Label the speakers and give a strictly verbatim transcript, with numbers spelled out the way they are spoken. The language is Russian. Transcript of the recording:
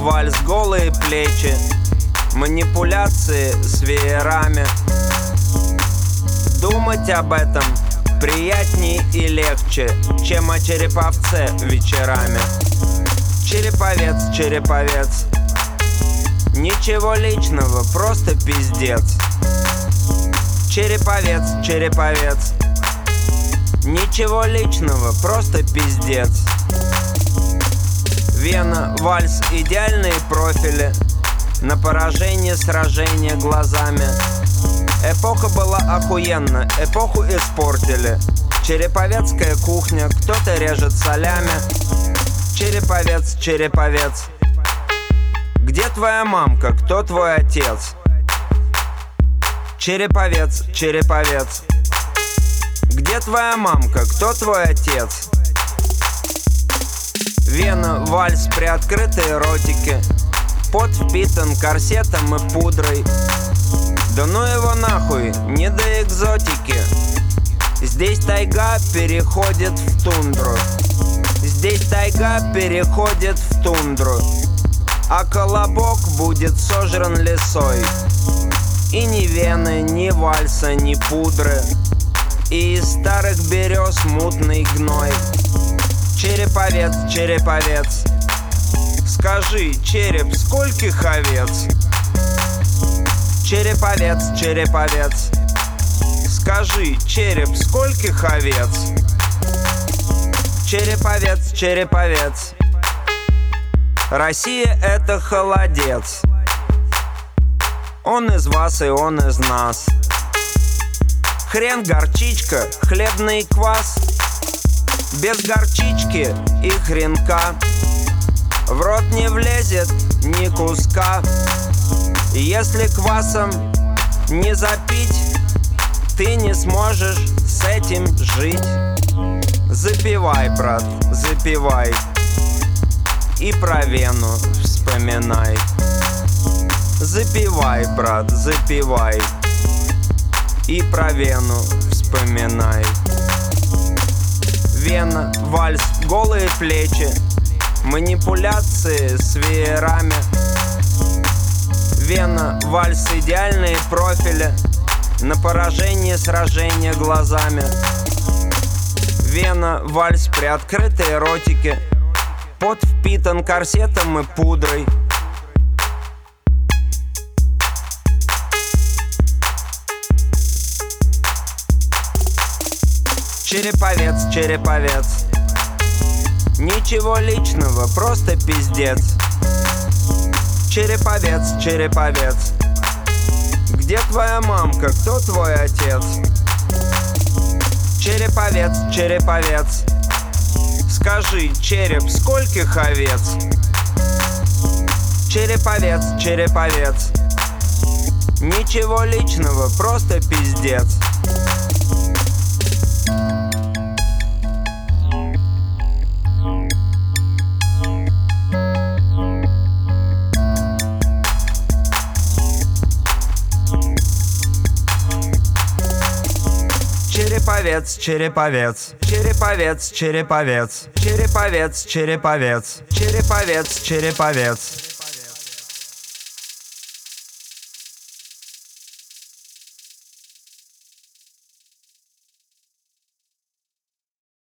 Speaker 1: вальс, голые плечи, манипуляции с веерами. Думать об этом приятней и легче, чем о череповце вечерами. Череповец, череповец, ничего личного, просто пиздец. Череповец, череповец, ничего личного, просто пиздец. Вена, вальс, идеальные профили, на поражение сражения глазами. Эпоха была охуенна, эпоху испортили. Череповецкая кухня, кто-то режет солями. Череповец, череповец, где твоя мамка, кто твой отец? Череповец, череповец, где твоя мамка, кто твой отец? Вена, вальс, приоткрытые ротики, пот впитан корсетом и пудрой. Да ну его нахуй, не до экзотики. Здесь тайга переходит в тундру. Здесь тайга переходит в тундру, а колобок будет сожран лесой. И ни вены, ни вальса, ни пудры, и из старых берез мутный гной. Череповец, череповец, скажи, череп, скольких овец? Череповец, череповец, скажи, череп, скольких овец? Череповец, череповец, Россия — это холодец. Он из вас и он из нас. Хрен, горчичка, хлебный квас. Без горчички и хренка в рот не влезет ни куска. Если квасом не запить, ты не сможешь с этим жить. Запивай, брат, запивай, и про вену вспоминай. Запивай, брат, запивай, и про вену вспоминай. Вена, вальс, голые плечи, манипуляции с веерами. Вена, вальс, идеальные профили, на поражение сражения глазами. Вена, вальс, приоткрытые ротики, пот впитан корсетом и пудрой. Череповец, череповец, ничего личного, просто пиздец. Череповец, череповец, где твоя мамка, кто твой отец? Череповец, череповец, скажи, череп, скольких овец? Череповец, череповец, ничего личного, просто пиздец. Череповец, череповец, череповец, череповец, череповец, череповец, череповец, череповец.